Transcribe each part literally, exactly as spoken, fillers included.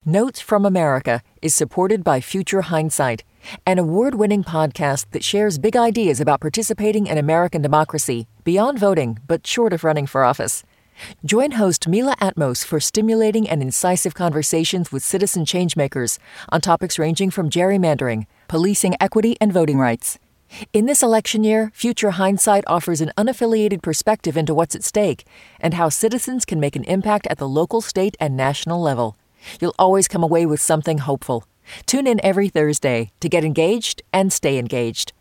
Notes from America is supported by Future Hindsight, an award-winning podcast that shares big ideas about participating in American democracy beyond voting, but short of running for office. Join host Mila Atmos for stimulating and incisive conversations with citizen changemakers on topics ranging from gerrymandering, policing equity, and voting rights. In this election year, Future Hindsight offers an unaffiliated perspective into what's at stake and how citizens can make an impact at the local, state, and national level. You'll always come away with something hopeful. Tune in every Thursday to get engaged and stay engaged.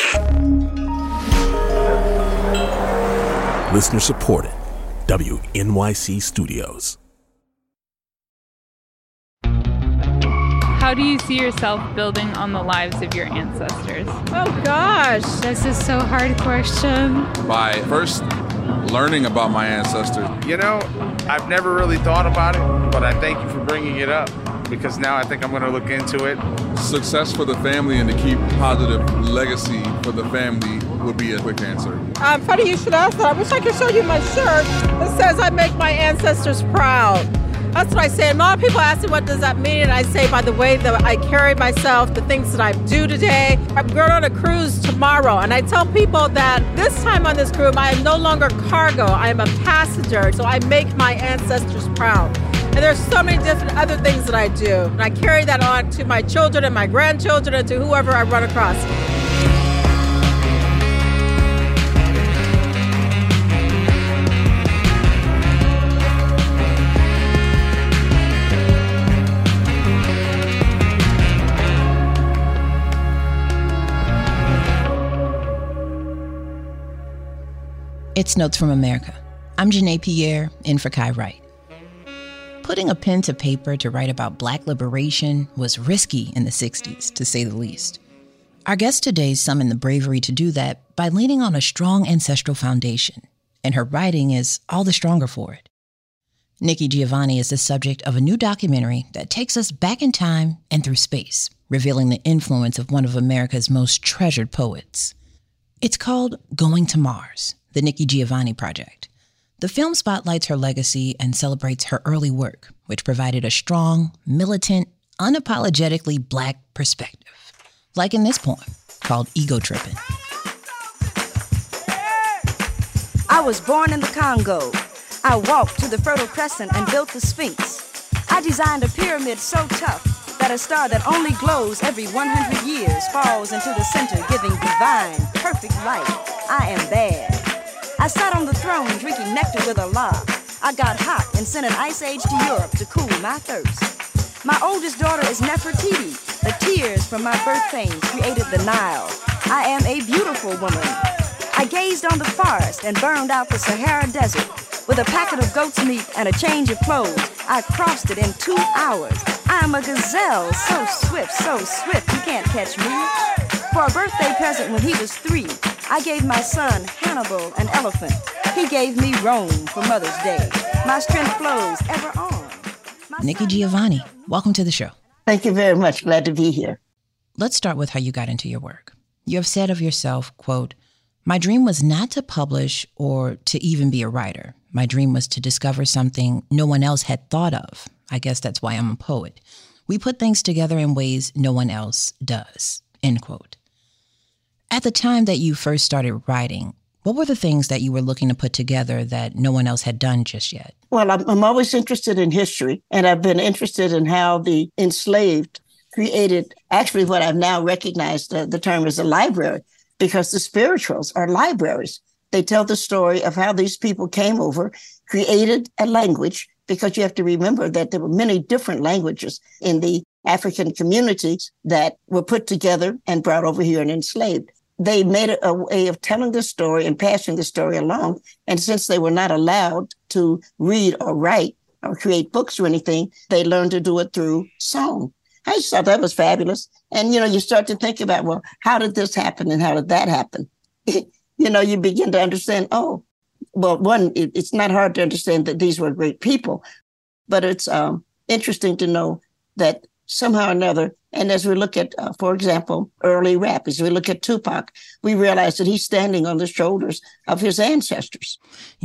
Listener supported. W N Y C Studios. How do you see yourself building on the lives of your ancestors? Oh gosh, this is so hard question. By first learning about my ancestors. You know, I've never really thought about it, but I thank you for bringing it up because now I think I'm going to look into it. Success for the family and to keep positive legacy for the family would be a quick answer. Um, funny you should ask that. I wish I could show you my shirt that says I make my ancestors proud. That's what I say. And a lot of people ask me, what does that mean? And I say, by the way that I carry myself, the things that I do today. I'm going on a cruise tomorrow. And I tell people that this time on this cruise, I am no longer cargo. I am a passenger. So I make my ancestors proud. And there's so many different other things that I do. And I carry that on to my children and my grandchildren and to whoever I run across. It's Notes from America. I'm Janae Pierre, in for Kai Wright. Putting a pen to paper to write about Black liberation was risky in the sixties, to say the least. Our guest today summoned the bravery to do that by leaning on a strong ancestral foundation, and her writing is all the stronger for it. Nikki Giovanni is the subject of a new documentary that takes us back in time and through space, revealing the influence of one of America's most treasured poets. It's called Going to Mars, the Nikki Giovanni Project. The film spotlights her legacy and celebrates her early work, which provided a strong, militant, unapologetically Black perspective. Like in this poem called Ego Trippin'. I was born in the Congo. I walked to the Fertile Crescent and built the Sphinx. I designed a pyramid so tough that a star that only glows every one hundred years falls into the center, giving divine, perfect light. I am bad. I sat on the throne drinking nectar with Allah. I got hot and sent an ice age to Europe to cool my thirst. My oldest daughter is Nefertiti. The tears from my birth pains created the Nile. I am a beautiful woman. I gazed on the forest and burned out the Sahara Desert. With a packet of goat's meat and a change of clothes, I crossed it in two hours. I am a gazelle, so swift, so swift, you can't catch me. For a birthday present when he was three, I gave my son Hannibal an elephant. He gave me Rome for Mother's Day. My strength flows ever on. My Nikki Giovanni, welcome to the show. Thank you very much. Glad to be here. Let's start with how you got into your work. You have said of yourself, quote, "My dream was not to publish or to even be a writer. My dream was to discover something no one else had thought of. I guess that's why I'm a poet. We put things together in ways no one else does," end quote. At the time that you first started writing, what were the things that you were looking to put together that no one else had done just yet? Well, I'm, I'm always interested in history, and I've been interested in how the enslaved created actually what I've now recognized uh, the term as a library, because the spirituals are libraries. They tell the story of how these people came over, created a language, because you have to remember that there were many different languages in the African communities that were put together and brought over here and enslaved. They made a, a way of telling the story and passing the story along. And since they were not allowed to read or write or create books or anything, they learned to do it through song. I just thought that was fabulous. And, you know, you start to think about, well, how did this happen and how did that happen? You know, you begin to understand, oh, well, one, it, it's not hard to understand that these were great people, but it's um, interesting to know that somehow or another, and as we look at, uh, for example, early rap, as we look at Tupac, we realize that he's standing on the shoulders of his ancestors. Yeah.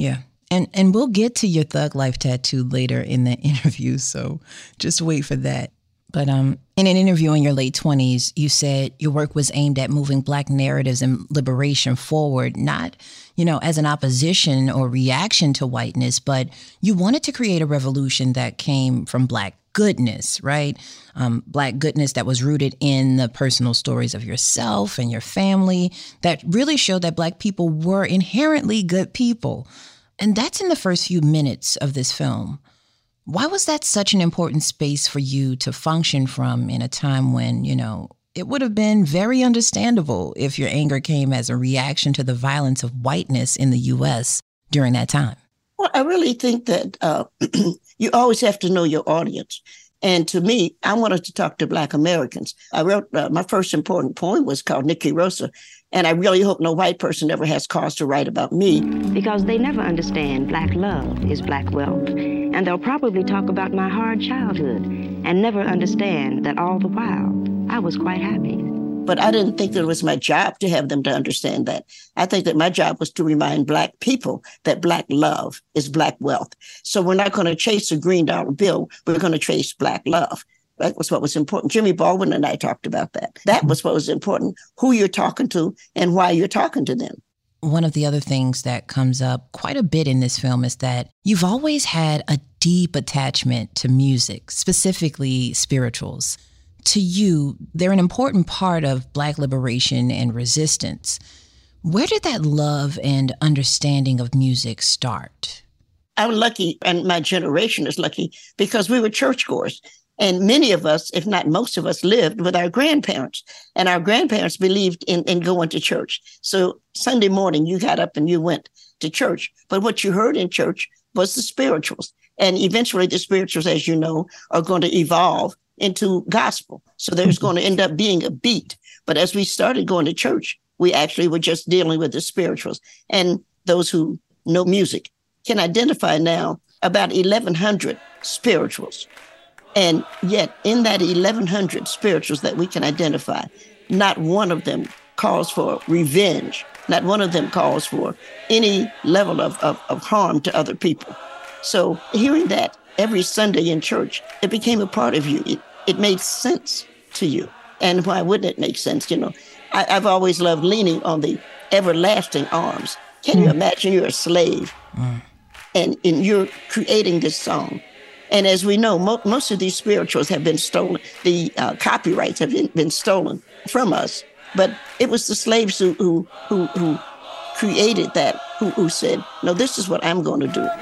And and we'll get to your Thug Life tattoo later in the interview, so just wait for that. But um, in an interview in your late twenties, you said your work was aimed at moving Black narratives and liberation forward, not, you know, as an opposition or reaction to whiteness, but you wanted to create a revolution that came from Black goodness, right? Um, Black goodness that was rooted in the personal stories of yourself and your family that really showed that Black people were inherently good people. And that's in the first few minutes of this film. Why was that such an important space for you to function from in a time when, you know, it would have been very understandable if your anger came as a reaction to the violence of whiteness in the U S during that time? Well, I really think that uh, you always have to know your audience. And to me, I wanted to talk to Black Americans. I wrote, uh, my first important poem was called Nikki Rosa. And I really hope no white person ever has cause to write about me. Because they never understand Black love is Black wealth. And they'll probably talk about my hard childhood and never understand that all the while I was quite happy. But I didn't think that it was my job to have them to understand that. I think that my job was to remind Black people that Black love is Black wealth. So we're not going to chase a green dollar bill. We're going to chase Black love. That was what was important. Jimmy Baldwin and I talked about that. That was what was important, who you're talking to and why you're talking to them. One of the other things that comes up quite a bit in this film is that you've always had a deep attachment to music, specifically spirituals. To you, they're an important part of Black liberation and resistance. Where did that love and understanding of music start? I'm lucky, and my generation is lucky, because we were churchgoers. And many of us, if not most of us, lived with our grandparents. And our grandparents believed in, in going to church. So Sunday morning, you got up and you went to church. But what you heard in church was the spirituals. And eventually the spirituals, as you know, are going to evolve into gospel. So there's going to end up being a beat. But as we started going to church, we actually were just dealing with the spirituals. And those who know music can identify now about eleven hundred spirituals. And yet in that eleven hundred spirituals that we can identify, not one of them calls for revenge. Not one of them calls for any level of, of, of harm to other people. So hearing that every Sunday in church, it became a part of you. It, it made sense to you. And why wouldn't it make sense? You know, I, I've always loved leaning on the everlasting arms. Can mm. you imagine you're a slave mm. and, and you're creating this song? And as we know, mo- most of these spirituals have been stolen. The uh, copyrights have been, been stolen from us. But it was the slaves who who who, who created that, who, who said, no, this is what I'm going to do.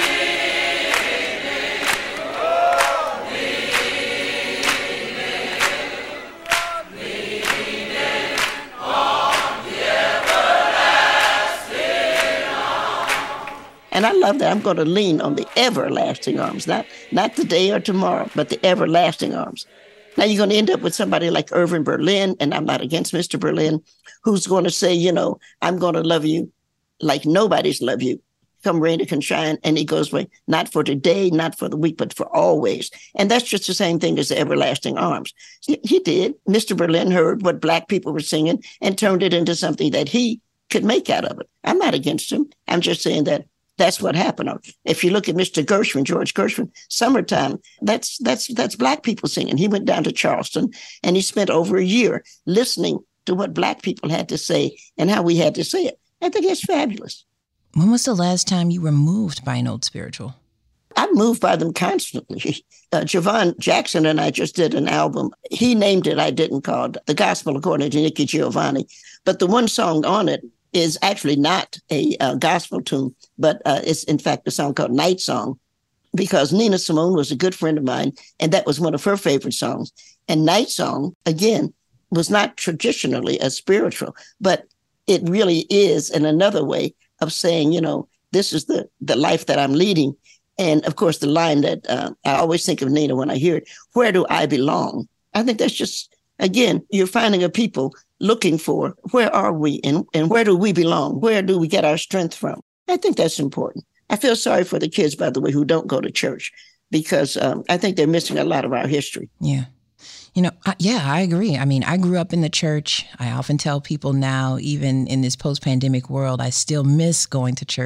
And I love that. I'm going to lean on the everlasting arms, not, not today or tomorrow, but the everlasting arms. Now you're going to end up with somebody like Irving Berlin, and I'm not against Mister Berlin, who's going to say, you know, I'm going to love you like nobody's love you. Come rain or come shine. And he goes, well, not for today, not for the week, but for always. And that's just the same thing as the everlasting arms. He, he did. Mister Berlin heard what Black people were singing and turned it into something that he could make out of it. I'm not against him. I'm just saying that that's what happened. If you look at Mister Gershwin, George Gershwin, Summertime, that's that's that's Black people singing. He went down to Charleston and he spent over a year listening to what Black people had to say and how we had to say it. I think it's fabulous. When was the last time you were moved by an old spiritual? I'm moved by them constantly. Uh, Javon Jackson and I just did an album. He named it, I didn't, called The Gospel According to Nikki Giovanni. But the one song on it is actually not a uh, gospel tune, but uh, it's in fact a song called Night Song, because Nina Simone was a good friend of mine, and that was one of her favorite songs. And Night Song, again, was not traditionally a spiritual, but it really is in another way of saying, you know, this is the, the life that I'm leading. And of course, the line that uh, I always think of Nina when I hear it, where do I belong? I think that's just, again, you're finding a people looking for where are we and, and where do we belong? Where do we get our strength from? I think that's important. I feel sorry for the kids, by the way, who don't go to church, because um, I think they're missing a lot of our history. Yeah. You know, I, yeah, I agree. I mean, I grew up in the church. I often tell people now, even in this post-pandemic world, I still miss going to church.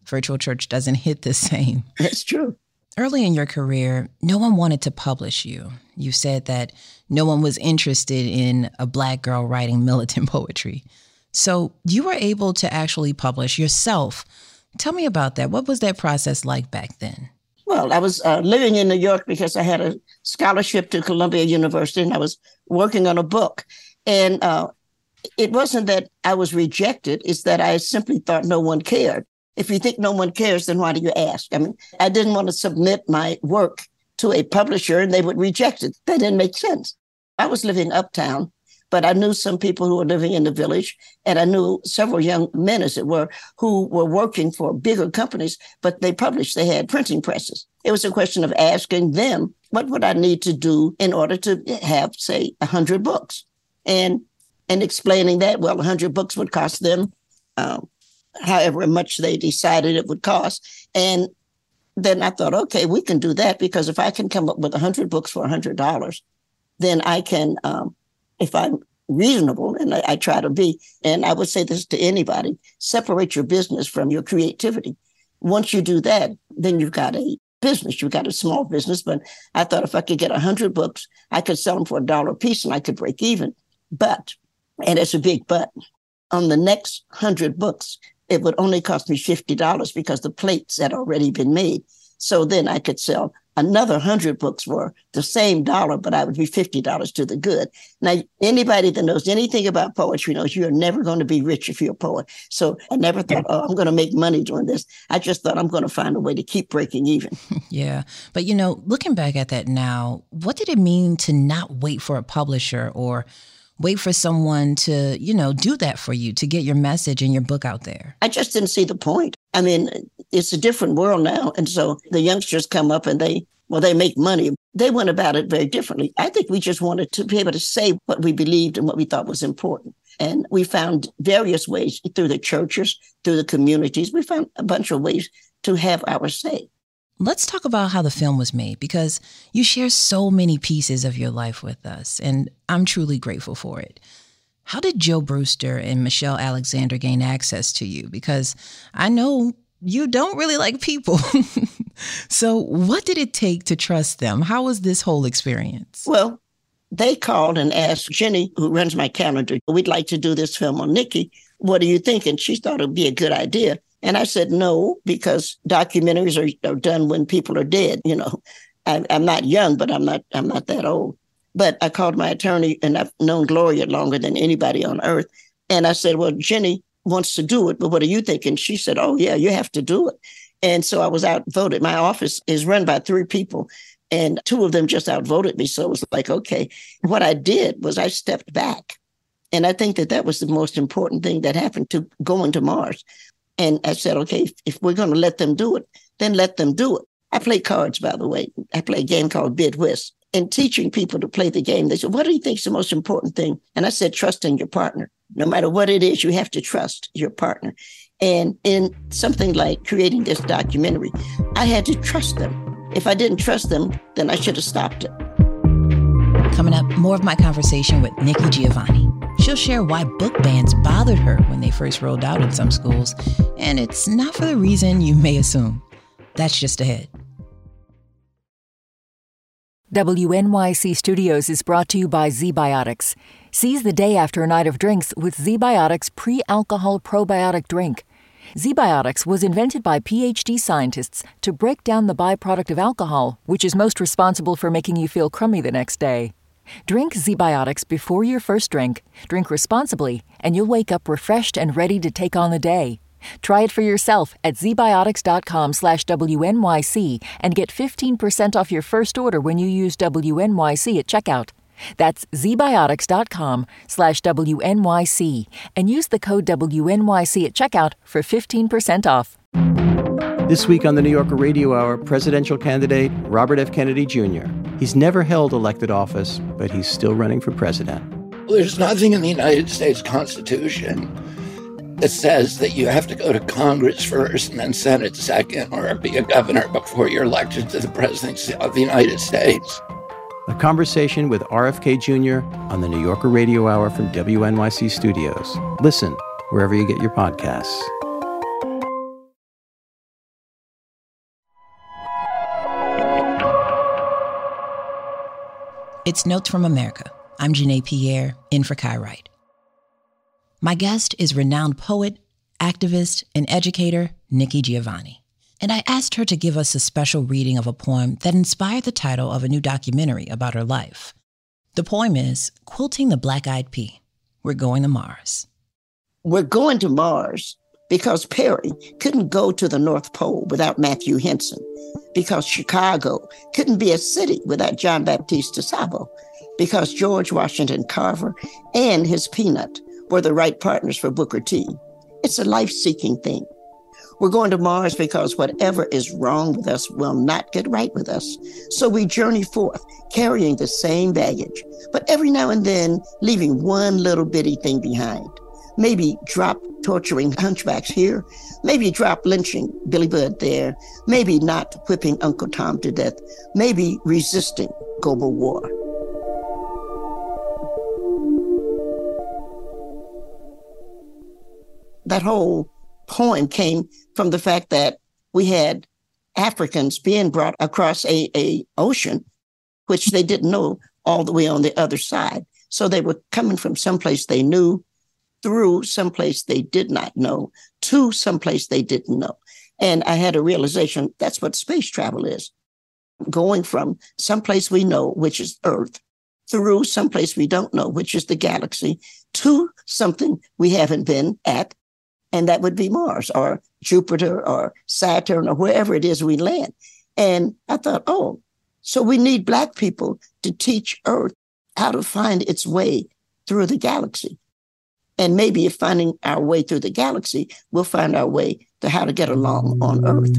virtual church doesn't hit the same. That's true. Early in your career, no one wanted to publish you. You said that no one was interested in a Black girl writing militant poetry. So you were able to actually publish yourself. Tell me about that. What was that process like back then? Well, I was uh, living in New York because I had a scholarship to Columbia University, and I was working on a book. And uh, it wasn't that I was rejected. It's that I simply thought no one cared. If you think no one cares, then why do you ask? I mean, I didn't want to submit my work to a publisher and they would reject it. That didn't make sense. I was living uptown, but I knew some people who were living in the village, and I knew several young men, as it were, who were working for bigger companies, but they published, they had printing presses. It was a question of asking them, what would I need to do in order to have, say, one hundred books? And and explaining that, well, one hundred books would cost them um, however much they decided it would cost. And then I thought, okay, we can do that, because if I can come up with one hundred books for one hundred dollars, then I can, um, if I'm reasonable, and I, I try to be, and I would say this to anybody, separate your business from your creativity. Once you do that, then you've got a business, you've got a small business. But I thought if I could get one hundred books, I could sell them for a dollar a piece and I could break even. But, and it's a big but, on the next one hundred books, it would only cost me fifty dollars because the plates had already been made. So then I could sell another one hundred books for the same dollar, but I would be fifty dollars to the good. Now, anybody that knows anything about poetry knows you're never going to be rich if you're a poet. So I never thought, oh, I'm going to make money doing this. I just thought I'm going to find a way to keep breaking even. Yeah. But, you know, looking back at that now, what did it mean to not wait for a publisher or wait for someone to, you know, do that for you, to get your message and your book out there? I just didn't see the point. I mean, it's a different world now. And so the youngsters come up and they, well, they make money. They went about it very differently. I think we just wanted to be able to say what we believed and what we thought was important. And we found various ways through the churches, through the communities. We found a bunch of ways to have our say. Let's talk about how the film was made, because you share so many pieces of your life with us, and I'm truly grateful for it. How did Joe Brewster and Michelle Alexander gain access to you? Because I know you don't really like people. So what did it take to trust them? How was this whole experience? Well, they called and asked Jenny, who runs my calendar, we'd like to do this film on Nikki. What do you think? And she thought it would be a good idea. And I said, no, because documentaries are, are done when people are dead. You know, I, I'm not young, but I'm not I'm not that old. But I called my attorney, and I've known Gloria longer than anybody on earth. And I said, well, Jenny wants to do it, but what do you think? And she said, oh, yeah, you have to do it. And so I was outvoted. My office is run by three people, and two of them just outvoted me. So it was like, okay. What I did was I stepped back. And I think that that was the most important thing that happened to going to Mars. And I said, okay, if, if we're going to let them do it, then let them do it. I play cards, by the way. I play a game called Bid Whist. And teaching people to play the game, they said, what do you think is the most important thing? And I said, trust in your partner. No matter what it is, you have to trust your partner. And in something like creating this documentary, I had to trust them. If I didn't trust them, then I should have stopped it. Coming up, more of my conversation with Nikki Giovanni. She'll share why book bans bothered her when they first rolled out in some schools, and it's not for the reason you may assume. That's just ahead. W N Y C Studios is brought to you by ZBiotics. Seize the day after a night of drinks with ZBiotics pre-alcohol probiotic drink. ZBiotics was invented by P H D scientists to break down the byproduct of alcohol, which is most responsible for making you feel crummy the next day. Drink ZBiotics before your first drink, drink responsibly, and you'll wake up refreshed and ready to take on the day. Try it for yourself at zbiotics.com slash WNYC and get fifteen percent off your first order when you use W N Y C at checkout. That's zbiotics.com slash WNYC and use the code W N Y C at checkout for fifteen percent off. This week on the New Yorker Radio Hour, presidential candidate Robert F. Kennedy Junior He's never held elected office, but he's still running for president. There's nothing in the United States Constitution that says that you have to go to Congress first and then Senate second, or be a governor before you're elected to the presidency of the United States. A conversation with R F K Junior on the New Yorker Radio Hour from W N Y C Studios. Listen wherever you get your podcasts. It's Notes from America. I'm Janae Pierre, in for Kai Wright. My guest is renowned poet, activist, and educator Nikki Giovanni. And I asked her to give us a special reading of a poem that inspired the title of a new documentary about her life. The poem is Quilting the Black-Eyed Pea. We're going to Mars. We're going to Mars because Perry couldn't go to the North Pole without Matthew Henson, because Chicago couldn't be a city without John Baptiste DeSavo, because George Washington Carver and his peanut were the right partners for Booker T. It's a life-seeking thing. We're going to Mars because whatever is wrong with us will not get right with us. So we journey forth, carrying the same baggage, but every now and then leaving one little bitty thing behind. Maybe drop torturing hunchbacks here, maybe drop lynching Billy Budd there, maybe not whipping Uncle Tom to death, maybe resisting global war. That whole poem came from the fact that we had Africans being brought across a, a ocean, which they didn't know all the way on the other side. So they were coming from someplace they knew, through someplace they did not know, to someplace they didn't know. And I had a realization that's what space travel is. Going from someplace we know, which is Earth, through someplace we don't know, which is the galaxy, to something we haven't been at, and that would be Mars or Jupiter or Saturn or wherever it is we land. And I thought, oh, so we need Black people to teach Earth how to find its way through the galaxy. And maybe if finding our way through the galaxy, we'll find our way to how to get along on Earth.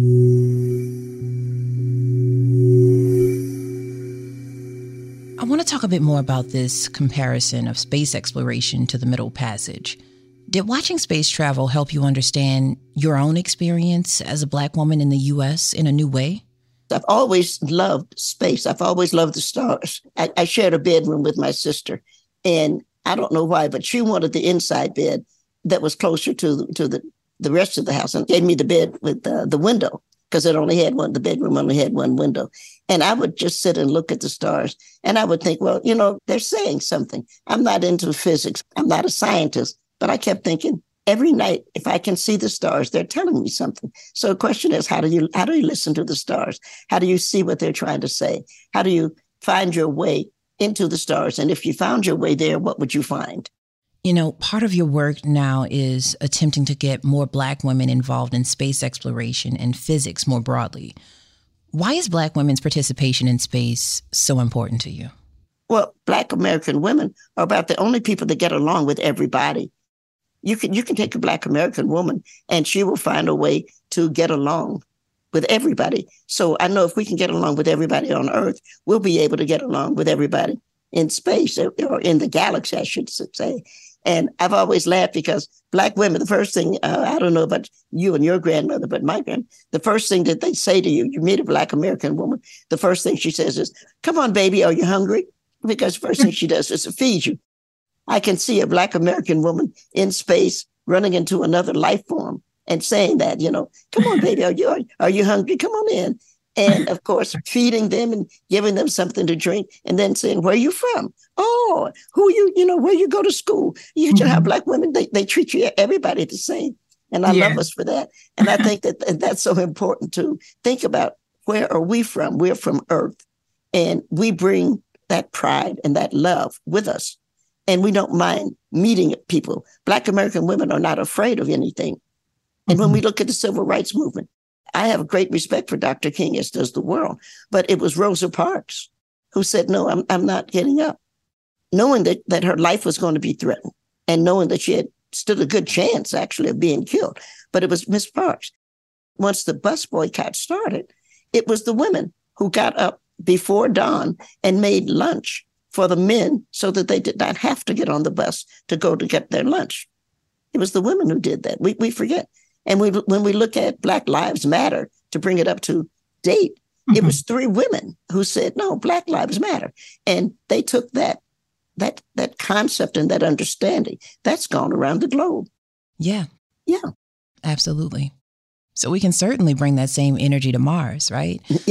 I want to talk a bit more about this comparison of space exploration to the Middle Passage. Did watching space travel help you understand your own experience as a Black woman in the U S in a new way? I've always loved space. I've always loved the stars. I, I shared a bedroom with my sister, and I don't know why, but she wanted the inside bed that was closer to, to the, the rest of the house, and gave me the bed with uh, the window, because it only had one, the bedroom only had one window. And I would just sit and look at the stars, and I would think, well, you know, they're saying something. I'm not into physics. I'm not a scientist, but I kept thinking, every night, if I can see the stars, they're telling me something. So the question is, how do you how do you listen to the stars? How do you see what they're trying to say? How do you find your way into the stars? And if you found your way there, what would you find? You know, part of your work now is attempting to get more Black women involved in space exploration and physics more broadly. Why is Black women's participation in space so important to you? Well, Black American women are about the only people that get along with everybody. You can you can take a Black American woman and she will find a way to get along with everybody. So I know if we can get along with everybody on Earth, we'll be able to get along with everybody in space, or in the galaxy, I should say. And I've always laughed because Black women, the first thing, uh, I don't know about you and your grandmother, but my grand, the first thing that they say to you, you meet a Black American woman, the first thing she says is, come on, baby, are you hungry? Because the first thing she does is to feed you. I can see a Black American woman in space running into another life form and saying that, you know, come on, baby, are you, are, are you hungry? Come on in. And of course, feeding them and giving them something to drink, and then saying, where are you from? Oh, who you, you know, where you go to school. You mm-hmm. have Black women, they, they treat you, everybody the same. And I yeah. love us for that. And I think that that's so important to think about, where are we from? We're from Earth. And we bring that pride and that love with us. And we don't mind meeting people. Black American women are not afraid of anything. And mm-hmm. when we look at the civil rights movement, I have great respect for Doctor King, as does the world. But it was Rosa Parks who said, no, I'm I'm not getting up. Knowing that, that her life was going to be threatened, and knowing that she had stood a good chance, actually, of being killed. But it was Miss Parks. Once the bus boycott started, it was the women who got up before dawn and made lunch for the men so that they did not have to get on the bus to go to get their lunch. It was the women who did that. We we forget. And we, when we look at Black Lives Matter, to bring it up to date, mm-hmm. it was three women who said, no, Black Lives Matter. And they took that that that concept and that understanding. That's gone around the globe. Yeah. Yeah. Absolutely. So we can certainly bring that same energy to Mars, right? Yeah.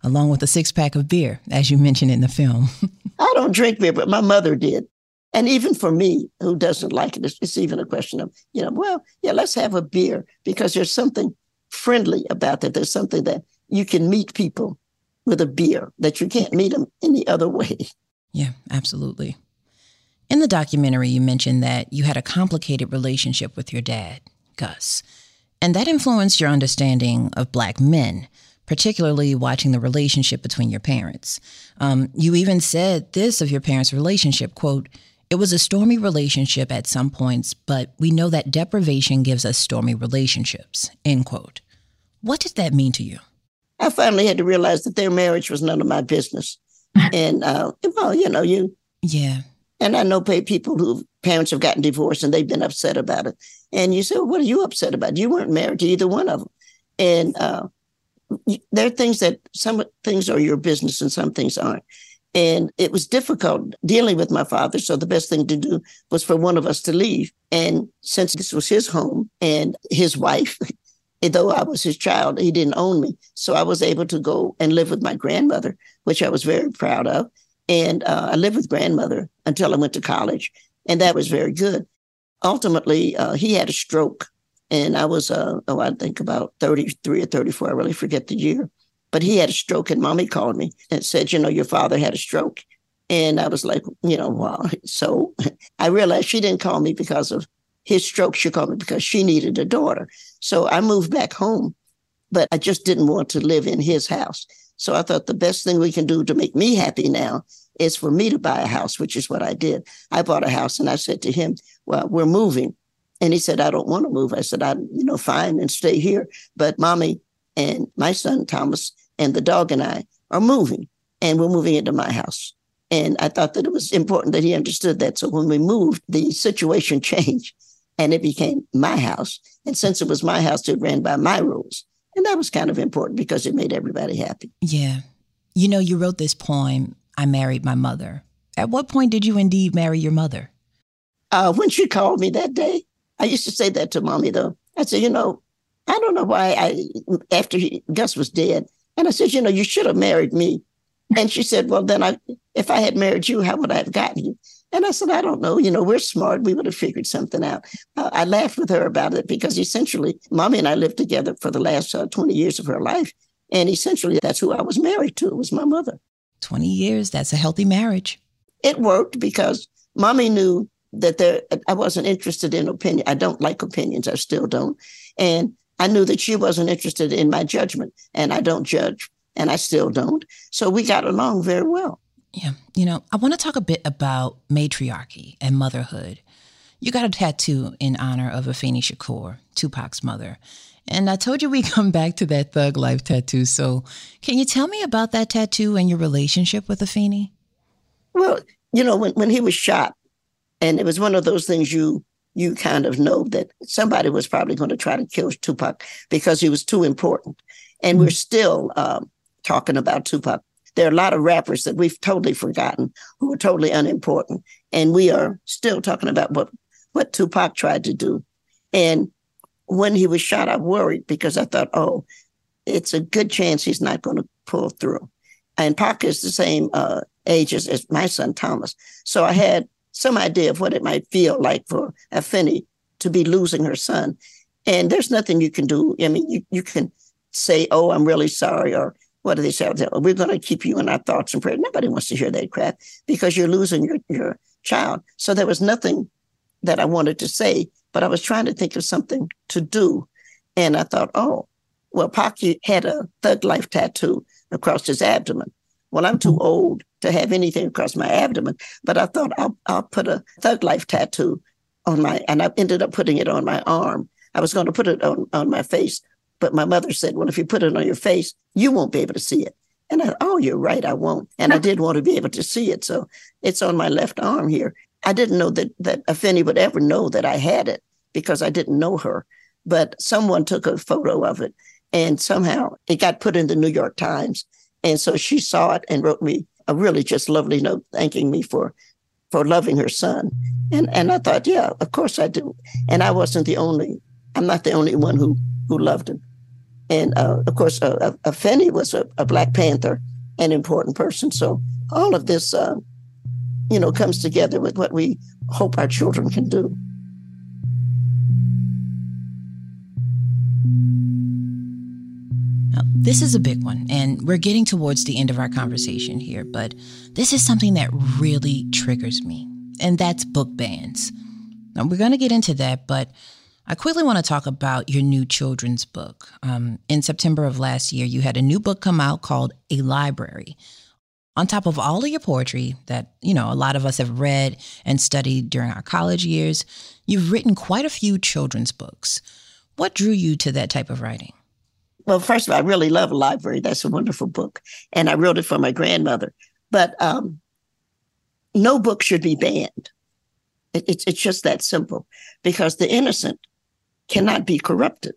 along with a six-pack of beer, as you mentioned in the film. I don't drink beer, but my mother did. And even for me, who doesn't like it, it's, it's even a question of, you know, well, yeah, let's have a beer, because there's something friendly about that. There's something that you can meet people with a beer that you can't meet them any other way. Yeah, absolutely. In the documentary, you mentioned that you had a complicated relationship with your dad, Gus, and that influenced your understanding of Black men, particularly watching the relationship between your parents. Um, you even said this of your parents' relationship, quote, "It was a stormy relationship at some points, but we know that deprivation gives us stormy relationships," end quote. What did that mean to you? I finally had to realize that their marriage was none of my business. And, uh, well, you know, you... Yeah. And I know people whose parents have gotten divorced and they've been upset about it. And you say, well, what are you upset about? You weren't married to either one of them. And uh, there are things that, some things are your business and some things aren't. And it was difficult dealing with my father. So the best thing to do was for one of us to leave. And since this was his home and his wife, though I was his child, he didn't own me. So I was able to go and live with my grandmother, which I was very proud of. And uh, I lived with grandmother until I went to college. And that was very good. Ultimately, uh, he had a stroke. And I was, uh, oh, I think about thirty-three or thirty-four. I really forget the year. But he had a stroke, and Mommy called me and said, you know, your father had a stroke. And I was like, you know, wow. So I realized she didn't call me because of his stroke. She called me because she needed a daughter. So I moved back home, but I just didn't want to live in his house. So I thought the best thing we can do to make me happy now is for me to buy a house, which is what I did. I bought a house and I said to him, well, we're moving. And he said, I don't want to move. I said, I, you know, fine, and stay here. But Mommy and my son, Thomas, and the dog and I are moving, and we're moving into my house. And I thought that it was important that he understood that. So when we moved, the situation changed and it became my house. And since it was my house, it ran by my rules. And that was kind of important because it made everybody happy. Yeah. You know, you wrote this poem, I Married My Mother. At what point did you indeed marry your mother? Uh, when she called me that day, I used to say that to Mommy, though. I said, you know, I don't know why I, after he, Gus was dead, and I said, you know, you should have married me. And she said, well, then I, if I had married you, how would I have gotten you? And I said, I don't know. You know, we're smart. We would have figured something out. Uh, I laughed with her about it because essentially, Mommy and I lived together for the last uh, twenty years of her life. And essentially, that's who I was married to. It was my mother. twenty years. That's a healthy marriage. It worked because Mommy knew that there, I wasn't interested in opinion. I don't like opinions. I still don't. And I knew that she wasn't interested in my judgment. And I don't judge. And I still don't. So we got along very well. Yeah. You know, I want to talk a bit about matriarchy and motherhood. You got a tattoo in honor of Afeni Shakur, Tupac's mother. And I told you we'd come back to that Thug Life tattoo. So can you tell me about that tattoo and your relationship with Afeni? Well, you know, when, when he was shot, and it was one of those things you you kind of know that somebody was probably going to try to kill Tupac because he was too important. And mm-hmm. we're still um, talking about Tupac. There are a lot of rappers that we've totally forgotten who are totally unimportant. And we are still talking about what, what Tupac tried to do. And when he was shot, I worried because I thought, oh, it's a good chance he's not going to pull through. And Pac is the same uh, age as, as my son, Thomas. So I had some idea of what it might feel like for Afeni to be losing her son. And there's nothing you can do. I mean, you, you can say, oh, I'm really sorry, or what do they say? We're going to keep you in our thoughts and prayers. Nobody wants to hear that crap because you're losing your, your child. So there was nothing that I wanted to say, but I was trying to think of something to do. And I thought, oh, well, Pac had a Thug Life tattoo across his abdomen. Well, I'm too old to have anything across my abdomen, but I thought I'll, I'll put a Thug Life tattoo on my, and I ended up putting it on my arm. I was going to put it on, on my face, but my mother said, well, if you put it on your face, you won't be able to see it. And I, oh, you're right, I won't. And I did want to be able to see it. So it's on my left arm here. I didn't know that, that Afeni would ever know that I had it because I didn't know her. But someone took a photo of it and somehow it got put in the New York Times. And so she saw it and wrote me a really just lovely note thanking me for for loving her son. And and I thought, yeah, of course I do. And I wasn't the only, I'm not the only one who, who loved him. And uh, of course, uh, uh, Finney was a, a Black Panther, an important person. So all of this, uh, you know, comes together with what we hope our children can do. Now, this is a big one, and we're getting towards the end of our conversation here, but this is something that really triggers me, and that's book bans. Now, we're going to get into that, but I quickly want to talk about your new children's book. Um, in September of last year, you had a new book come out called A Library. On top of all of your poetry that, you know, a lot of us have read and studied during our college years, you've written quite a few children's books. What drew you to that type of writing? Well, first of all, I really love A Library. That's a wonderful book. And I wrote it for my grandmother. But um, no book should be banned. It, it's, it's just that simple, because the innocent cannot be corrupted.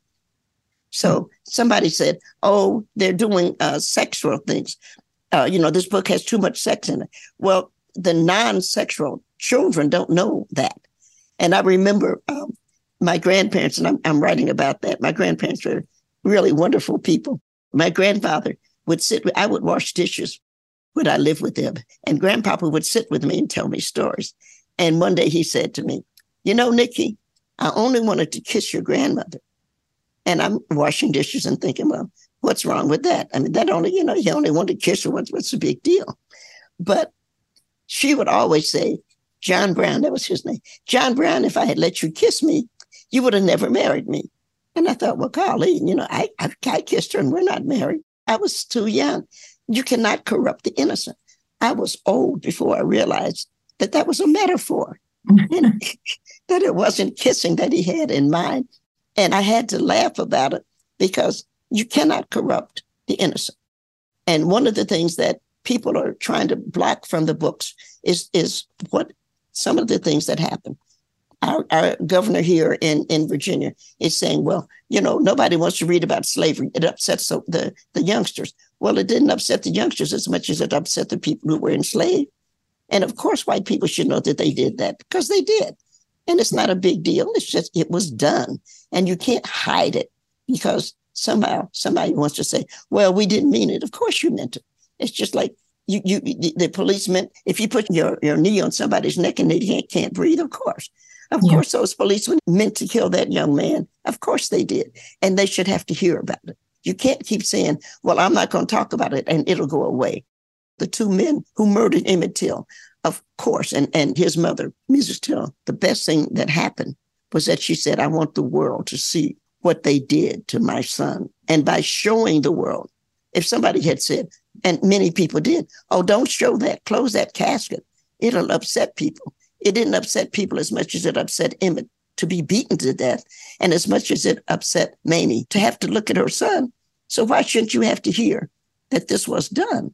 So somebody said, oh, they're doing uh, sexual things. Uh, you know, this book has too much sex in it. Well, the non-sexual children don't know that. And I remember um, my grandparents, and I'm, I'm writing about that. My grandparents were really wonderful people. My grandfather would sit, I would wash dishes when I lived with them, and Grandpapa would sit with me and tell me stories. And one day he said to me, you know, Nikki, I only wanted to kiss your grandmother. And I'm washing dishes and thinking, well, what's wrong with that? I mean, that only, you know, you only wanted to kiss her. What's, what's the big deal? But she would always say, John Brown, that was his name. John Brown, if I had let you kiss me, you would have never married me. And I thought, well, golly, you know, I, I, I kissed her and we're not married. I was too young. You cannot corrupt the innocent. I was old before I realized that that was a metaphor, and that it wasn't kissing that he had in mind. And I had to laugh about it, because you cannot corrupt the innocent. And one of the things that people are trying to block from the books is, is what some of the things that happen. Our, our governor here in, in Virginia is saying, well, you know, nobody wants to read about slavery. It upsets the, the, the youngsters. Well, it didn't upset the youngsters as much as it upset the people who were enslaved. And of course, white people should know that they did that, because they did. And it's not a big deal. It's just, it was done. And you can't hide it, because somehow somebody wants to say, well, we didn't mean it. Of course you meant it. It's just like you, you, the, the policeman, if you put your, your knee on somebody's neck and they can't, can't breathe, of course. Of yeah. course, those policemen meant to kill that young man. Of course they did. And they should have to hear about it. You can't keep saying, well, I'm not going to talk about it and it'll go away. The two men who murdered Emmett Till, of course, and, and his mother, Missus Till, the best thing that happened was that she said, I want the world to see what they did to my son. And by showing the world, if somebody had said, and many people did, oh, don't show that, close that casket, it'll upset people. It didn't upset people as much as it upset Emmett to be beaten to death, and as much as it upset Mamie to have to look at her son. So why shouldn't you have to hear that this was done?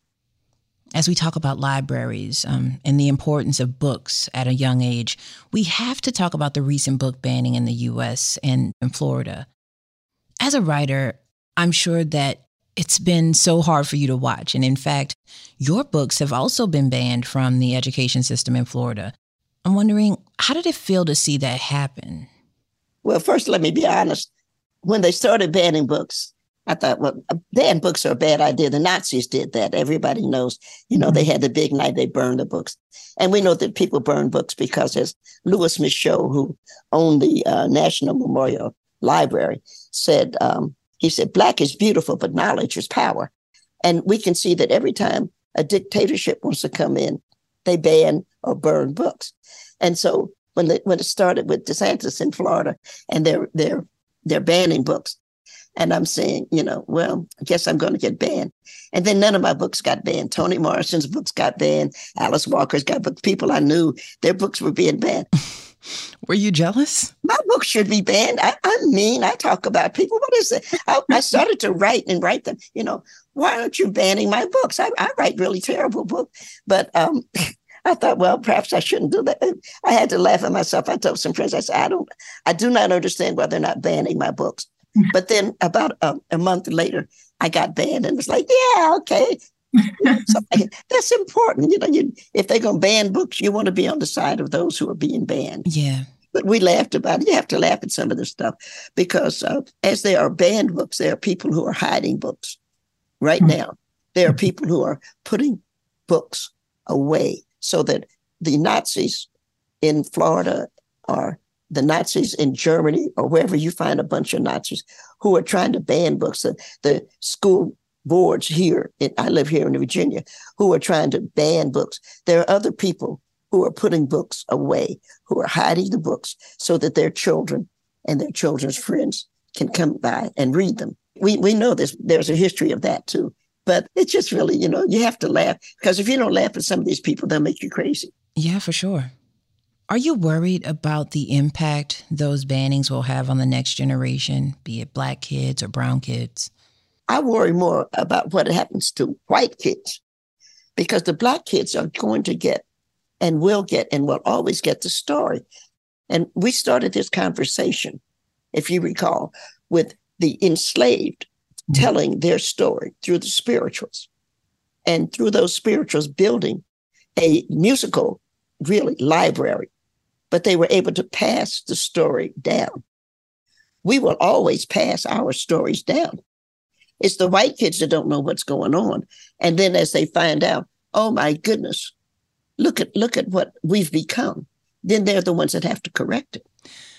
As we talk about libraries um, and the importance of books at a young age, we have to talk about the recent book banning in the U S and in Florida. As a writer, I'm sure that it's been so hard for you to watch. And in fact, your books have also been banned from the education system in Florida. I'm wondering, how did it feel to see that happen? Well, first, let me be honest. When they started banning books, I thought, well, ban books are a bad idea. The Nazis did that. Everybody knows, you know, they had the big night, they burned the books. And we know that people burn books because, as Louis Michaud, who owned the uh, National Memorial Library, said, um, he said, Black is beautiful, but knowledge is power. And we can see that every time a dictatorship wants to come in, they ban or burn books. And so when they, when it started with DeSantis in Florida, and they're they're they're banning books, and I'm saying, you know, well, I guess I'm going to get banned. And then none of my books got banned. Toni Morrison's books got banned. Alice Walker's got books. People I knew, their books were being banned. Were you jealous? My books should be banned. I, I'm mean. I talk about people. What is it? I, I started to write and write them. You know, why aren't you banning my books? I, I write really terrible books. But um, I thought, well, perhaps I shouldn't do that. I had to laugh at myself. I told some friends, I said, I don't, I do not understand why they're not banning my books. But then about a, a month later, I got banned, and it was like, yeah, okay. So I, that's important. You know, you, if they're going to ban books, you want to be on the side of those who are being banned. Yeah. But we laughed about it. You have to laugh at some of this stuff because uh, as there are banned books, there are people who are hiding books right mm-hmm. now. There are people who are putting books away so that the Nazis in Florida or the Nazis in Germany or wherever you find a bunch of Nazis who are trying to ban books, the, the school boards here, in, I live here in Virginia, who are trying to ban books. There are other people who are putting books away, who are hiding the books so that their children and their children's friends can come by and read them. We we know this. There's a history of that too. But it's just really, you know, you have to laugh because if you don't laugh at some of these people, they'll make you crazy. Yeah, for sure. Are you worried about the impact those bannings will have on the next generation, be it Black kids or brown kids? I worry more about what happens to white kids because the Black kids are going to get and will get and will always get the story. And we started this conversation, if you recall, with the enslaved mm-hmm. telling their story through the spirituals and through those spirituals building a musical, really, library. But they were able to pass the story down. We will always pass our stories down. It's the white kids that don't know what's going on. And then as they find out, oh my goodness, look at look at what we've become, then they're the ones that have to correct it.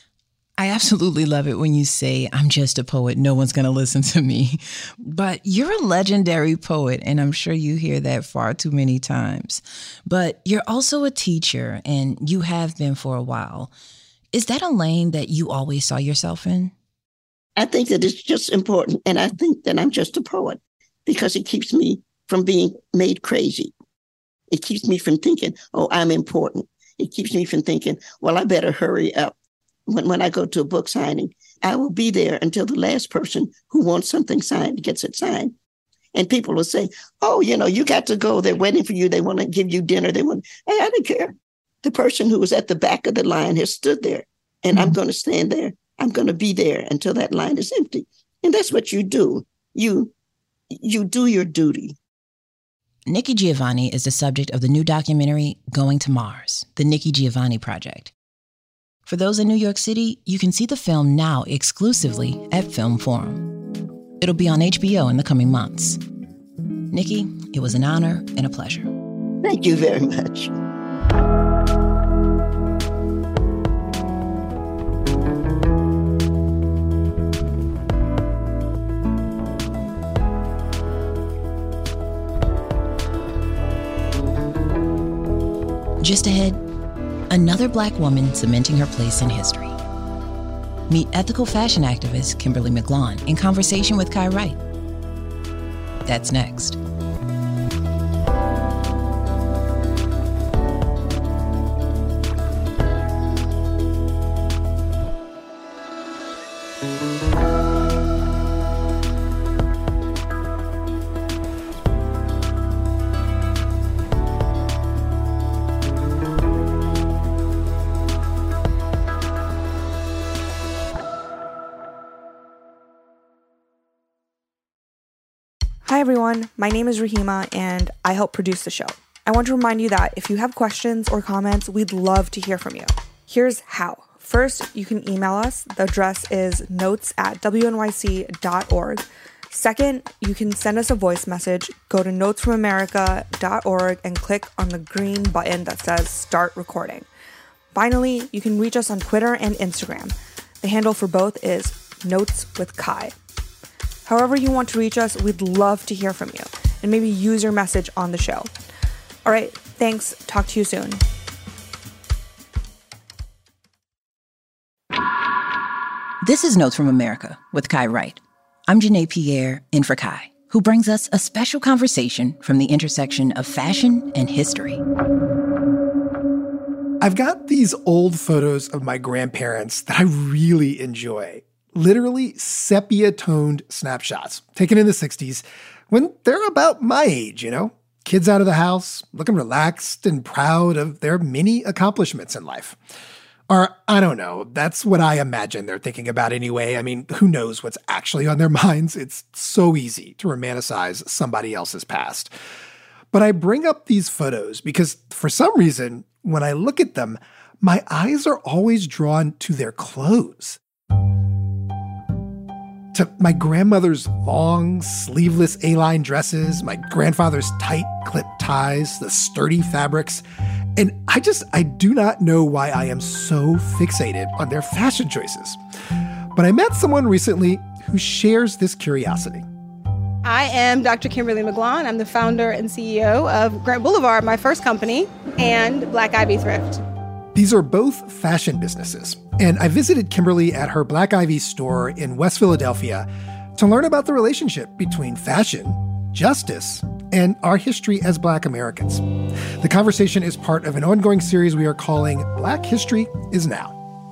I absolutely love it when you say, I'm just a poet, no one's going to listen to me. But you're a legendary poet, and I'm sure you hear that far too many times. But you're also a teacher, and you have been for a while. Is that a lane that you always saw yourself in? I think that it's just important, and I think that I'm just a poet because it keeps me from being made crazy. It keeps me from thinking, oh, I'm important. It keeps me from thinking, well, I better hurry up. When, when I go to a book signing, I will be there until the last person who wants something signed gets it signed. And people will say, oh, you know, you got to go. They're waiting for you. They want to give you dinner. They want, hey, I don't care. The person who was at the back of the line has stood there, and mm-hmm. I'm going to stand there. I'm going to be there until that line is empty. And that's what you do. You, you do your duty. Nikki Giovanni is the subject of the new documentary, Going to Mars, the Nikki Giovanni Project. For those in New York City, you can see the film now exclusively at Film Forum. It'll be on H B O in the coming months. Nikki, it was an honor and a pleasure. Thank you very much. Just ahead, another Black woman cementing her place in history. Meet ethical fashion activist Kimberly McGlone in conversation with Kai Wright. That's next. Hi everyone, my name is Rahima and I help produce the show. I want to remind you that if you have questions or comments, we'd love to hear from you. Here's how. First, you can email us. The address is notes at w n y c dot org. Second, you can send us a voice message. Go to notes from america dot org and click on the green button that says Start Recording. Finally, you can reach us on Twitter and Instagram. The handle for both is Notes with Kai. However you want to reach us, we'd love to hear from you and maybe use your message on the show. All right, thanks. Talk to you soon. This is Notes from America with Kai Wright. I'm Janae Pierre, in for Kai, who brings us a special conversation from the intersection of fashion and history. I've got these old photos of my grandparents that I really enjoy. Literally sepia-toned snapshots taken in the sixties when they're about my age, you know? Kids out of the house, looking relaxed and proud of their many accomplishments in life. Or, I don't know, that's what I imagine they're thinking about anyway. I mean, who knows what's actually on their minds? It's so easy to romanticize somebody else's past. But I bring up these photos because, for some reason, when I look at them, my eyes are always drawn to their clothes. To my grandmother's long, sleeveless A-line dresses, my grandfather's tight clipped ties, the sturdy fabrics. And I just, I do not know why I am so fixated on their fashion choices. But I met someone recently who shares this curiosity. I am Doctor Kimberly McGlone. I'm the founder and C E O of Grant Boulevard, my first company, and Black Ivy Thrift. These are both fashion businesses, and I visited Kimberly at her Black Ivy store in West Philadelphia to learn about the relationship between fashion, justice, and our history as Black Americans. The conversation is part of an ongoing series we are calling Black History is Now.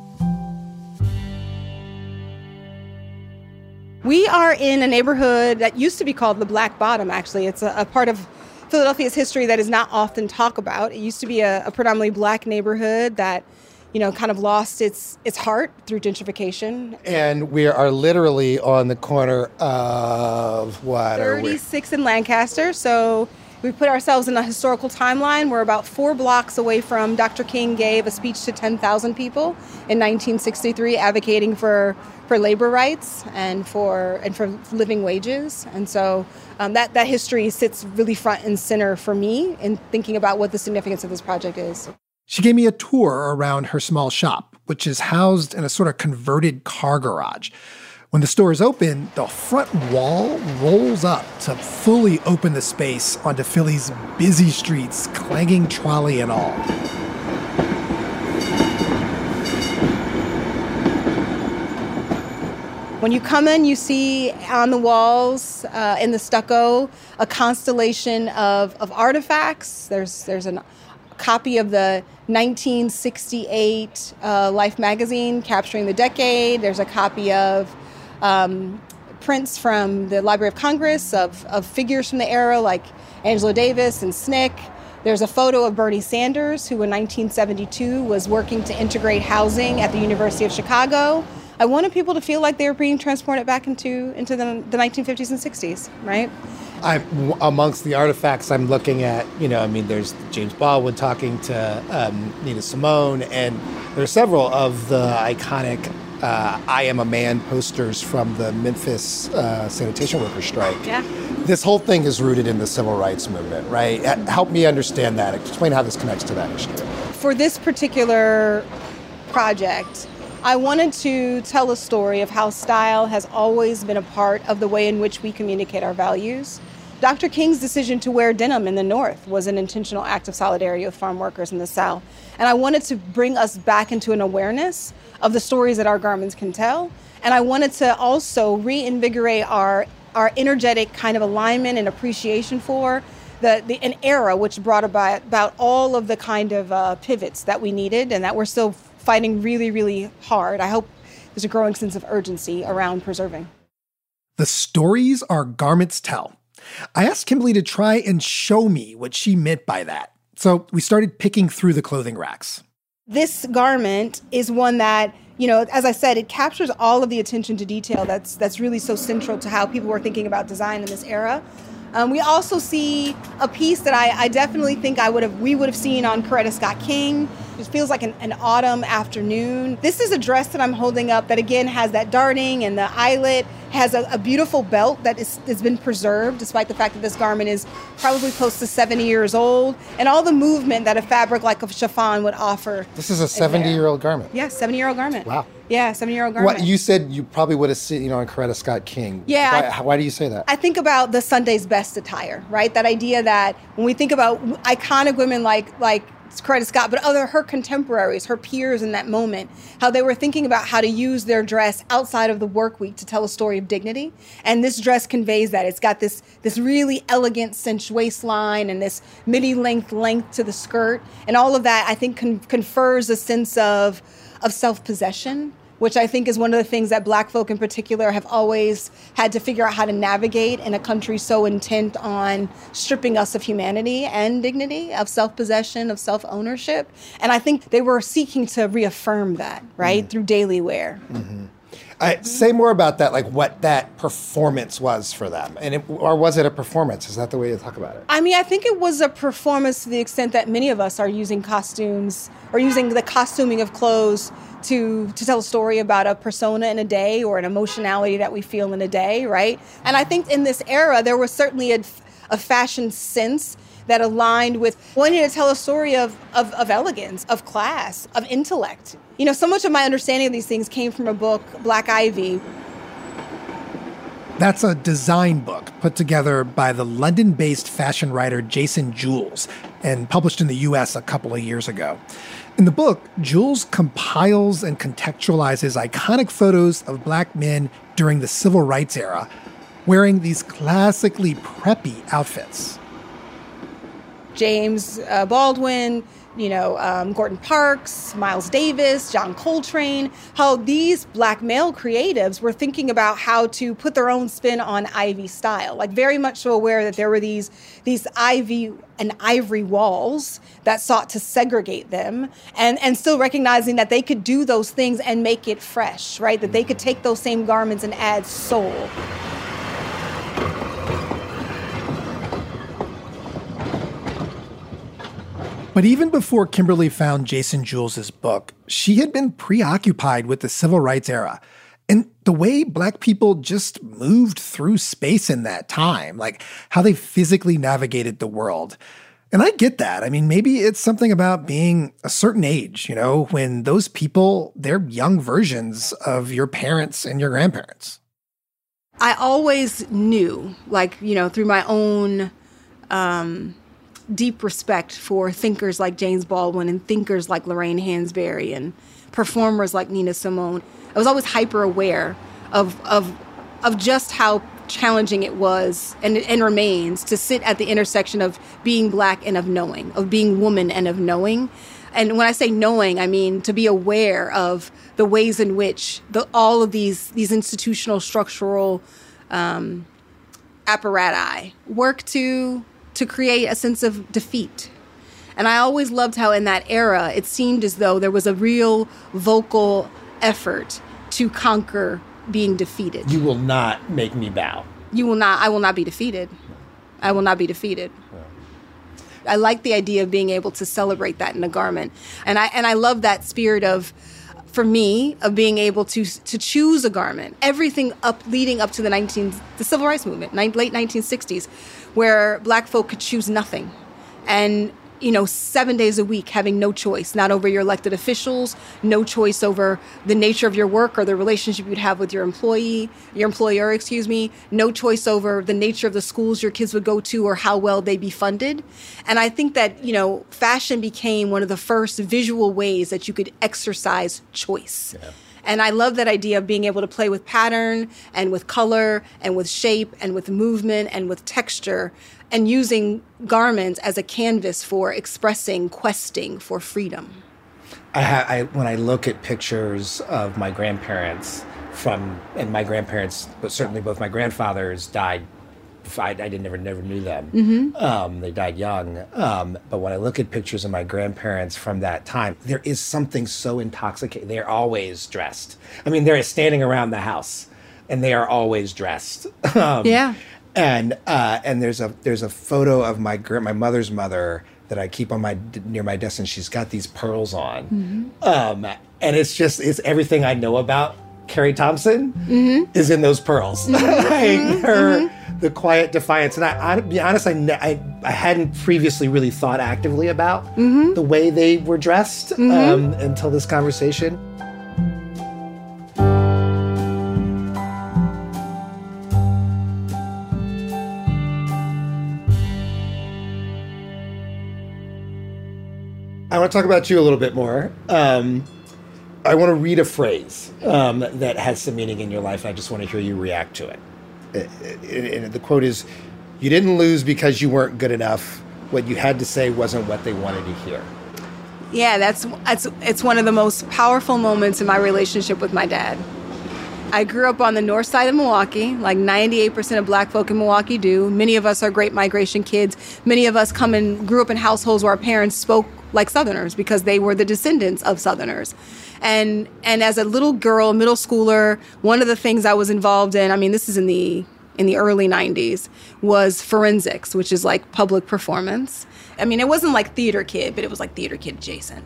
We are in a neighborhood that used to be called the Black Bottom, actually. It's a, a part of Philadelphia's history that is not often talked about. It used to be a, a predominantly Black neighborhood that, you know, kind of lost its its heart through gentrification. And we are literally on the corner of what? thirty-six in Lancaster. So we put ourselves in a historical timeline. We're about four blocks away from Doctor King gave a speech to ten thousand people in nineteen sixty-three advocating for, for labor rights and for and for living wages. And so um, that, that history sits really front and center for me in thinking about what the significance of this project is. She gave me a tour around her small shop, which is housed in a sort of converted car garage. When the store is open, the front wall rolls up to fully open the space onto Philly's busy streets, clanging trolley and all. When you come in, you see on the walls, uh, in the stucco, a constellation of, of artifacts. There's there's an, a copy of the nineteen sixty-eight uh, Life magazine capturing the decade. There's a copy of um, prints from the Library of Congress of, of figures from the era like Angela Davis and S N C C. There's a photo of Bernie Sanders, who in nineteen seventy-two was working to integrate housing at the University of Chicago. I wanted people to feel like they were being transported back into into the, the nineteen fifties and sixties, right? I, amongst the artifacts I'm looking at, you know, I mean, there's James Baldwin talking to um, Nina Simone, and there are several of the iconic uh, I Am a Man posters from the Memphis uh, sanitation workers strike. Yeah. This whole thing is rooted in the civil rights movement, right? Help me understand that. Explain how this connects to that history. For this particular project, I wanted to tell a story of how style has always been a part of the way in which we communicate our values. Doctor King's decision to wear denim in the North was an intentional act of solidarity with farm workers in the South. And I wanted to bring us back into an awareness of the stories that our garments can tell. And I wanted to also reinvigorate our, our energetic kind of alignment and appreciation for the, the an era which brought about, about all of the kind of uh, pivots that we needed and that we're still fighting really, really hard. I hope there's a growing sense of urgency around preserving. The stories our garments tell. I asked Kimberly to try and show me what she meant by that. So we started picking through the clothing racks. This garment is one that, you know, as I said, it captures all of the attention to detail that's that's really so central to how people were thinking about design in this era. Um, we also see a piece that I, I definitely think I would have we would have seen on Coretta Scott King. It feels like an, an autumn afternoon. This is a dress that I'm holding up that, again, has that darting and the eyelet, has a, a beautiful belt that is, has been preserved, despite the fact that this garment is probably close to seventy years old, and all the movement that a fabric like a chiffon would offer. This is a seventy-year-old garment. Yeah, seventy-year-old garment. Wow. Yeah, seventy-year-old garment. What, you said you probably would have seen, you know, on Coretta Scott King. Yeah. Why, why do you say that? I think about the Sunday's best attire, right? That idea that when we think about iconic women like like Coretta Scott, but other her contemporaries, her peers in that moment, how they were thinking about how to use their dress outside of the work week to tell a story of dignity. And this dress conveys that. It's got this this really elegant cinch waistline and this midi-length length to the skirt. And all of that, I think, con- confers a sense of of self-possession, which I think is one of the things that Black folk in particular have always had to figure out how to navigate in a country so intent on stripping us of humanity and dignity, of self-possession, of self-ownership. And I think they were seeking to reaffirm that, right, mm-hmm. through daily wear. Mm-hmm. I, say more about that, like what that performance was for them. and it, Or was it a performance? Is that the way to talk about it? I mean, I think it was a performance to the extent that many of us are using costumes or using the costuming of clothes to, to tell a story about a persona in a day or an emotionality that we feel in a day, right? And I think in this era, there was certainly a, a fashion sense that aligned with wanting to tell a story of, of, of elegance, of class, of intellect. You know, so much of my understanding of these things came from a book, Black Ivy. That's a design book put together by the London-based fashion writer Jason Jules and published in the U S a couple of years ago. In the book, Jules compiles and contextualizes iconic photos of black men during the civil rights era, wearing these classically preppy outfits. James uh, Baldwin, you know, um, Gordon Parks, Miles Davis, John Coltrane, how these black male creatives were thinking about how to put their own spin on Ivy style, like very much so aware that there were these, these Ivy and ivory walls that sought to segregate them, and, and still recognizing that they could do those things and make it fresh, right? That they could take those same garments and add soul. But even before Kimberly found Jason Jules' book, she had been preoccupied with the civil rights era and the way black people just moved through space in that time, like how they physically navigated the world. And I get that. I mean, maybe it's something about being a certain age, you know, when those people, they're young versions of your parents and your grandparents. I always knew, like, you know, through my own um, deep respect for thinkers like James Baldwin and thinkers like Lorraine Hansberry and performers like Nina Simone, I was always hyper aware of of of just how challenging it was and, and remains to sit at the intersection of being black and of knowing, of being woman and of knowing. And when I say knowing, I mean to be aware of the ways in which the, all of these these institutional structural um, apparati work to to create a sense of defeat. And I always loved how in that era, it seemed as though there was a real vocal effort to conquer being defeated. You will not make me bow. You will not, I will not be defeated. I will not be defeated. I like the idea of being able to celebrate that in a garment. And I and I love that spirit of, for me, of being able to to choose a garment. Everything up leading up to the nineteen the civil rights movement, late nineteen sixties, where black folk could choose nothing. And you know, seven days a week, having no choice, not over your elected officials, no choice over the nature of your work or the relationship you'd have with your employee, your employer, excuse me, no choice over the nature of the schools your kids would go to or how well they'd be funded. And I think that, you know, fashion became one of the first visual ways that you could exercise choice. Yeah. And I love that idea of being able to play with pattern and with color and with shape and with movement and with texture and using garments as a canvas for expressing, questing for freedom. I, ha- I when I look at pictures of my grandparents from, and my grandparents, but certainly both my grandfathers died. I, I didn't never never knew them. Mm-hmm. Um, they died young. Um, but when I look at pictures of my grandparents from that time, there is something so intoxicating. They are always dressed. I mean, they're standing around the house, and they are always dressed. um, yeah. And uh, and there's a there's a photo of my my mother's mother that I keep on my near my desk, and she's got these pearls on. Mm-hmm. Um, and it's just it's everything I know about Carrie Thompson mm-hmm. is in those pearls. Mm-hmm. like her. Mm-hmm. The quiet defiance. And I, I, to be honest, I, I, I hadn't previously really thought actively about mm-hmm. the way they were dressed mm-hmm. um, until this conversation. I want to talk about you a little bit more. Um, I want to read a phrase um, that has some meaning in your life, and I just want to hear you react to it. And the quote is, "You didn't lose because you weren't good enough. What you had to say wasn't what they wanted to hear." Yeah, that's, that's it's one of the most powerful moments in my relationship with my dad. I grew up on the north side of Milwaukee, like ninety-eight percent of black folk in Milwaukee do. Many of us are Great Migration kids. Many of us come and grew up in households where our parents spoke like Southerners because they were the descendants of Southerners. And and as a little girl, middle schooler, one of the things I was involved in, I mean, this is in the in the early nineties, was forensics, which is like public performance. I mean, it wasn't like Theater Kid, but it was like Theater Kid adjacent.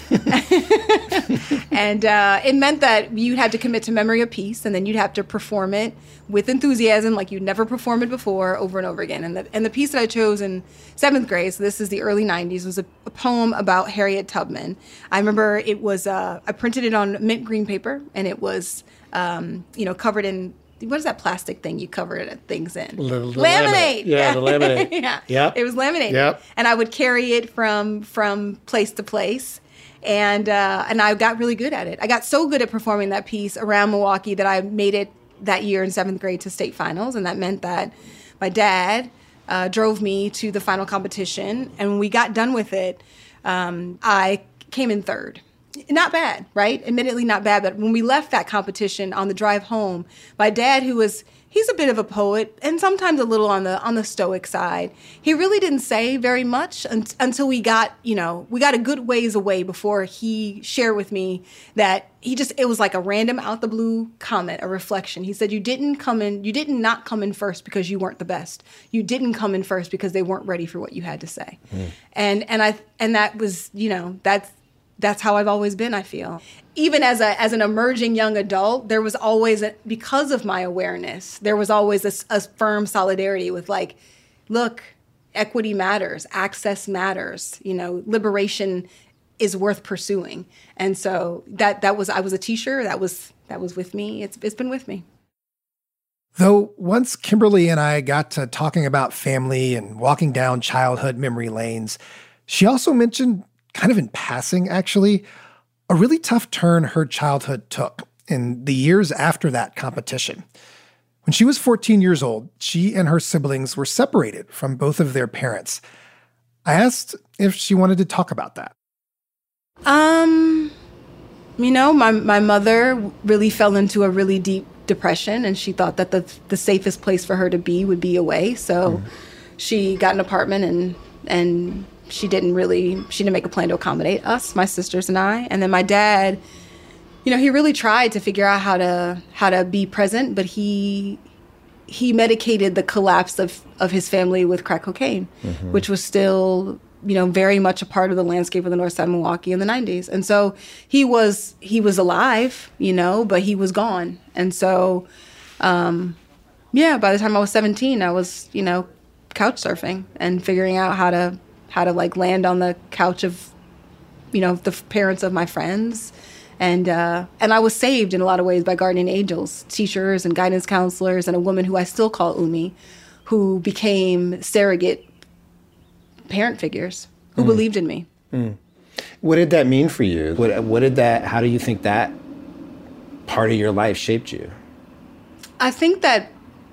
And uh, it meant that you had to commit to memory a piece, and then you'd have to perform it with enthusiasm like you'd never performed it before, over and over again. And the, and the piece that I chose in seventh grade, so this is the early nineties, was a, a poem about Harriet Tubman. I remember it was, uh, I printed it on mint green paper, and it was, um, you know, covered in, what is that plastic thing you cover things in? The, the laminate. laminate. Yeah, the laminate. Yeah. Yep. It was laminated. Yep. And I would carry it from from place to place. And uh, and I got really good at it. I got so good at performing that piece around Milwaukee that I made it that year in seventh grade to state finals. And that meant that my dad uh, drove me to the final competition. And when we got done with it, um, I came in third. Not bad, right? Admittedly not bad, but when we left that competition on the drive home, my dad, who was, he's a bit of a poet and sometimes a little on the on the stoic side, he really didn't say very much un- until we got, you know, we got a good ways away before he shared with me that he just, it was like a random out the blue comment, a reflection. He said, you didn't come in, you didn't not come in first because you weren't the best. You didn't come in first because they weren't ready for what you had to say. Mm. And and I and that was, you know, that's, That's how I've always been, I feel. Even as a as an emerging young adult, there was always, a, because of my awareness, there was always a, a firm solidarity with like, look, equity matters, access matters, you know, liberation is worth pursuing. And so that that was, I was a teacher, that was that was with me. It's it's been with me. Though once Kimberly and I got to talking about family and walking down childhood memory lanes, she also mentioned, kind of in passing, actually, a really tough turn her childhood took in the years after that competition. When she was fourteen years old, she and her siblings were separated from both of their parents. I asked if she wanted to talk about that. Um, you know, my my mother really fell into a really deep depression, and she thought that the the safest place for her to be would be away. So mm. she got an apartment and and. She didn't really, she didn't make a plan to accommodate us, my sisters and I. And then my dad, you know, he really tried to figure out how to how to be present, but he he medicated the collapse of, of his family with crack cocaine, mm-hmm. which was still, you know, very much a part of the landscape of the North Side of Milwaukee in the nineties. And so he was he was alive, you know, but he was gone. And so, um, yeah, by the time I was seventeen, I was, you know, couch surfing and figuring out how to how to like land on the couch of, you know, the parents of my friends. And uh, and I was saved in a lot of ways by guardian angels, teachers and guidance counselors, and a woman who I still call Umi, who became surrogate parent figures who mm. believed in me. Mm. What did that mean for you? What, what did that, how do you think that part of your life shaped you? I think that,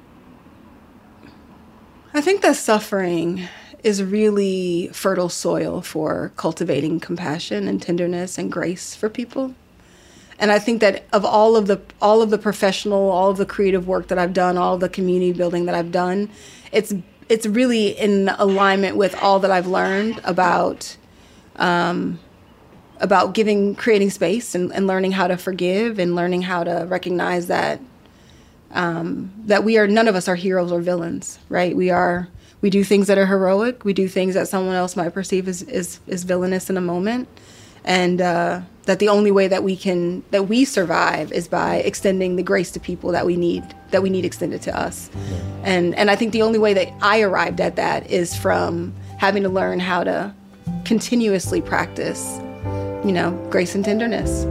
I think that suffering is really fertile soil for cultivating compassion and tenderness and grace for people. And I think that of all of the all of the professional, all of the creative work that I've done, all of the community building that I've done, it's it's really in alignment with all that I've learned about um, about giving, creating space and, and learning how to forgive and learning how to recognize that um, that we are, none of us are heroes or villains, right? We are. We do things that are heroic. We do things that someone else might perceive as, as, as villainous in a moment. And uh, that the only way that we can, that we survive is by extending the grace to people that we need, that we need extended to us. And, and I think the only way that I arrived at that is from having to learn how to continuously practice, you know, grace and tenderness.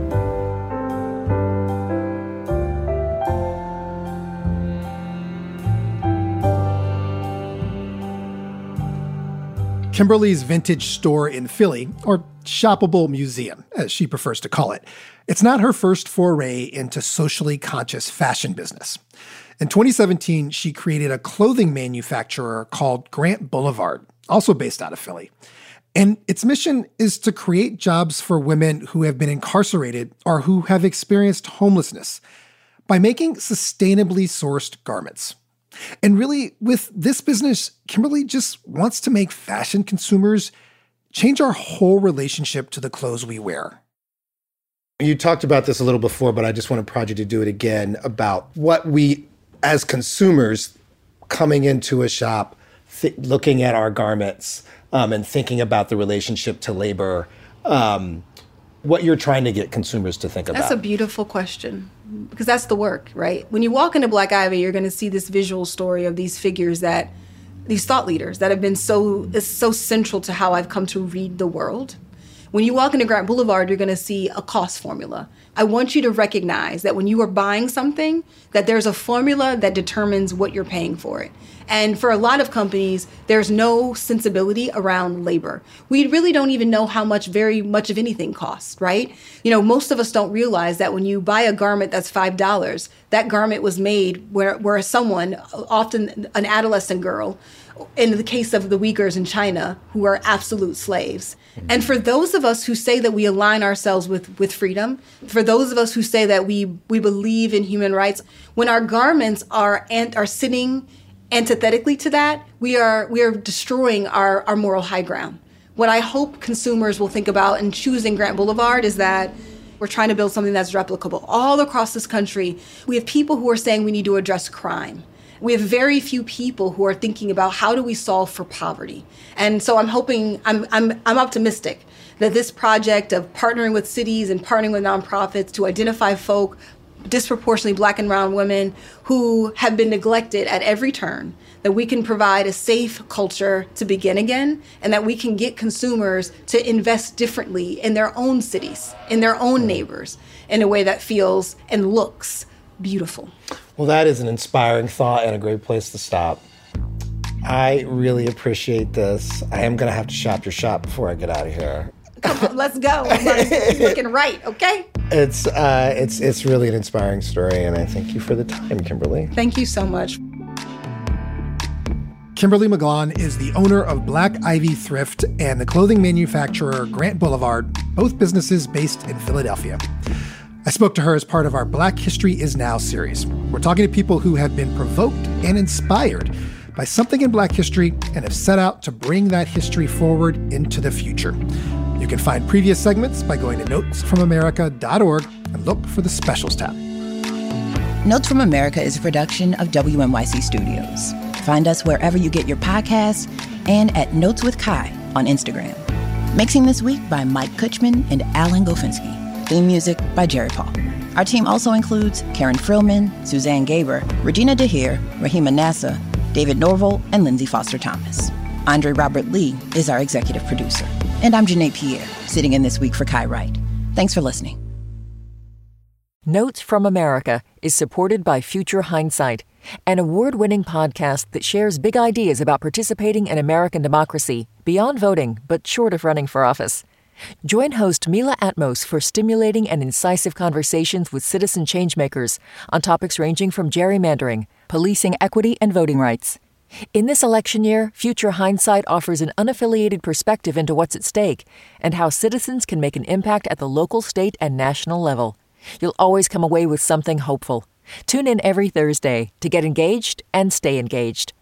Kimberly's vintage store in Philly, or shoppable museum, as she prefers to call it, it's not her first foray into socially conscious fashion business. In twenty seventeen, she created a clothing manufacturer called Grant Boulevard, also based out of Philly. And its mission is to create jobs for women who have been incarcerated or who have experienced homelessness by making sustainably sourced garments. And really, with this business, Kimberly just wants to make fashion consumers change our whole relationship to the clothes we wear. You talked about this a little before, but I just want to prod you to do it again about what we, as consumers, coming into a shop, th- looking at our garments um, and thinking about the relationship to labor, um, what you're trying to get consumers to think about. That's a beautiful question, because that's the work, right? When you walk into Black Ivy, you're going to see this visual story of these figures that, these thought leaders that have been so, is so central to how I've come to read the world. When you walk into Grant Boulevard, you're going to see a cost formula. I want you to recognize that when you are buying something, that there's a formula that determines what you're paying for it. And for a lot of companies, there's no sensibility around labor. We really don't even know how much very much of anything costs, right? You know, most of us don't realize that when you buy a garment that's five dollars, that garment was made where, where someone, often an adolescent girl, in the case of the Uyghurs in China, who are absolute slaves. And for those of us who say that we align ourselves with, with freedom, for those of us who say that we, we believe in human rights, when our garments are and are sitting antithetically to that, we are we are destroying our, our moral high ground. What I hope consumers will think about in choosing Grant Boulevard is that we're trying to build something that's replicable. All across this country, we have people who are saying we need to address crime. We have very few people who are thinking about how do we solve for poverty. And so I'm hoping, I'm I'm I'm optimistic that this project of partnering with cities and partnering with nonprofits to identify folk, disproportionately Black and brown women who have been neglected at every turn, that we can provide a safe culture to begin again, and that we can get consumers to invest differently in their own cities, in their own neighbors, in a way that feels and looks beautiful. Well, that is an inspiring thought and a great place to stop. I really appreciate this. I am going to have to shop your shop before I get out of here. Come on, let's go. I'm looking right, okay? It's uh, it's it's really an inspiring story, and I thank you for the time, Kimberly. Thank you so much. Kimberly McGlone is the owner of Black Ivy Thrift and the clothing manufacturer Grant Boulevard, both businesses based in Philadelphia. I spoke to her as part of our Black History Is Now series. We're talking to people who have been provoked and inspired by something in Black history and have set out to bring that history forward into the future. You can find previous segments by going to notes from america dot org and look for the Specials tab. Notes from America is a production of W N Y C Studios. Find us wherever you get your podcasts and at Notes with Kai on Instagram. Mixing this week by Mike Kutchman and Alan Gofinski. Theme music by Jerry Paul. Our team also includes Karen Frillman, Suzanne Gaber, Regina DeHeer, Rahima Nassa, David Norville, and Lindsay Foster Thomas. Andre Robert Lee is our executive producer. And I'm Janae Pierre, sitting in this week for Kai Wright. Thanks for listening. Notes from America is supported by Future Hindsight, an award-winning podcast that shares big ideas about participating in American democracy beyond voting, but short of running for office. Join host Mila Atmos for stimulating and incisive conversations with citizen changemakers on topics ranging from gerrymandering, policing equity, and voting rights. In this election year, Future Hindsight offers an unaffiliated perspective into what's at stake and how citizens can make an impact at the local, state, and national level. You'll always come away with something hopeful. Tune in every Thursday to get engaged and stay engaged.